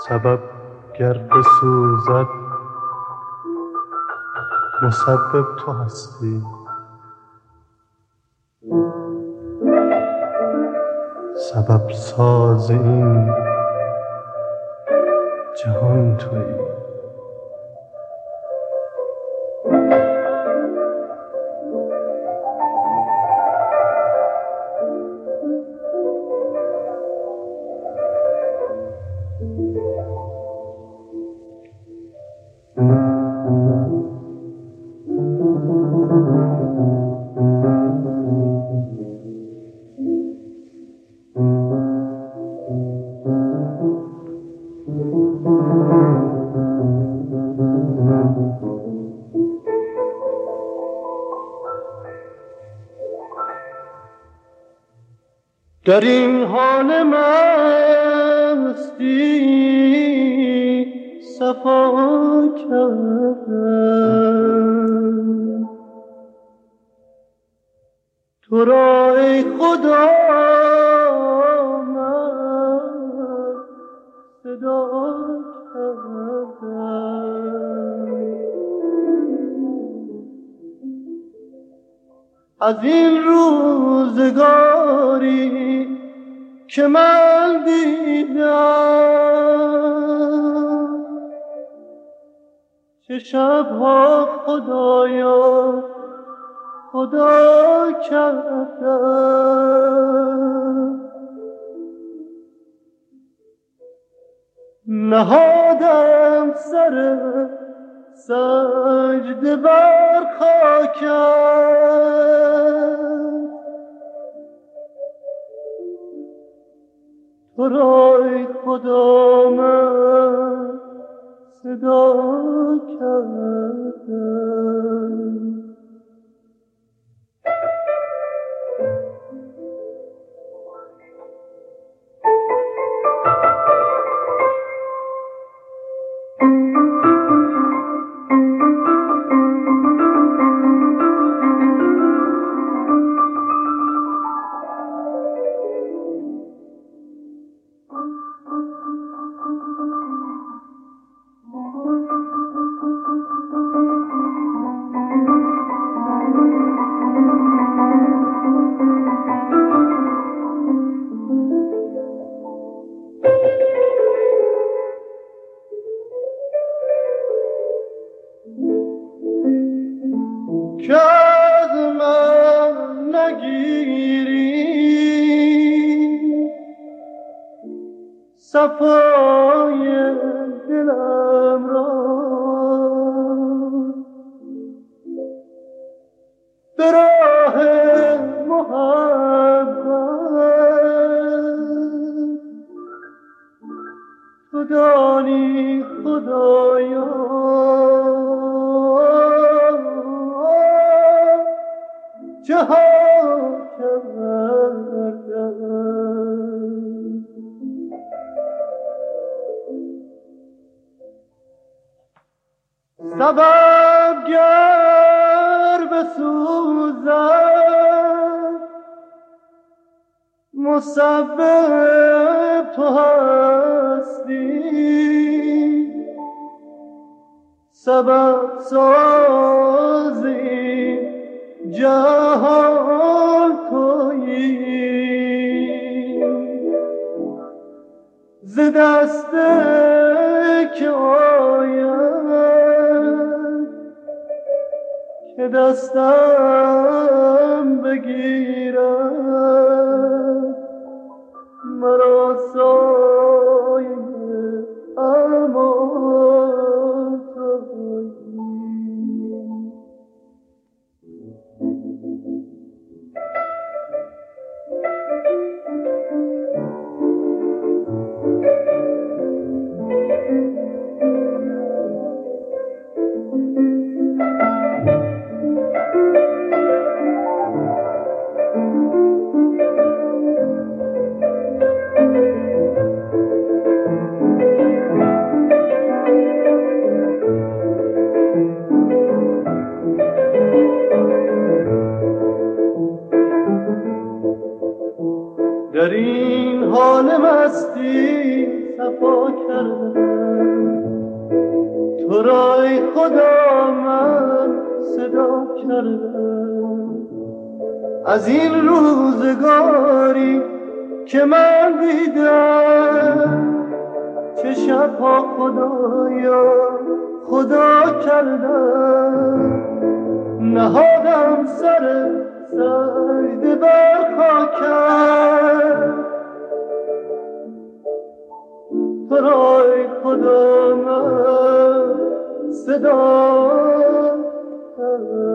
سبب گر بسوزد مسبب تو هستی. سبب ساز این جهان تویی. در این حال مستی صفا کردم تو را ای خدا من صدا کردم. از این روزگاری که من دیدم چه شبها خدایا خدا کردم. نهادم سر سجده بر خاکم تو را ای خدا من صدا کردم. که از من نگیری صفای دلم را به راه محبت تو دانی خدایا جهان کردم. سبب گر بسوزد مسبب تو هستی. سبب سازی جهان تویی. ز دست که آید که دستم بگیرد مرا سایه امان تویی. در این حال مستی صفا کردم، تو را ای خدا من صدا کردم. از این روزگاری که من دیدم، چه شبها خدایا خدا کردم. نهادم سر سجده بر خاکم، تو را ای خدا من صدا کردم.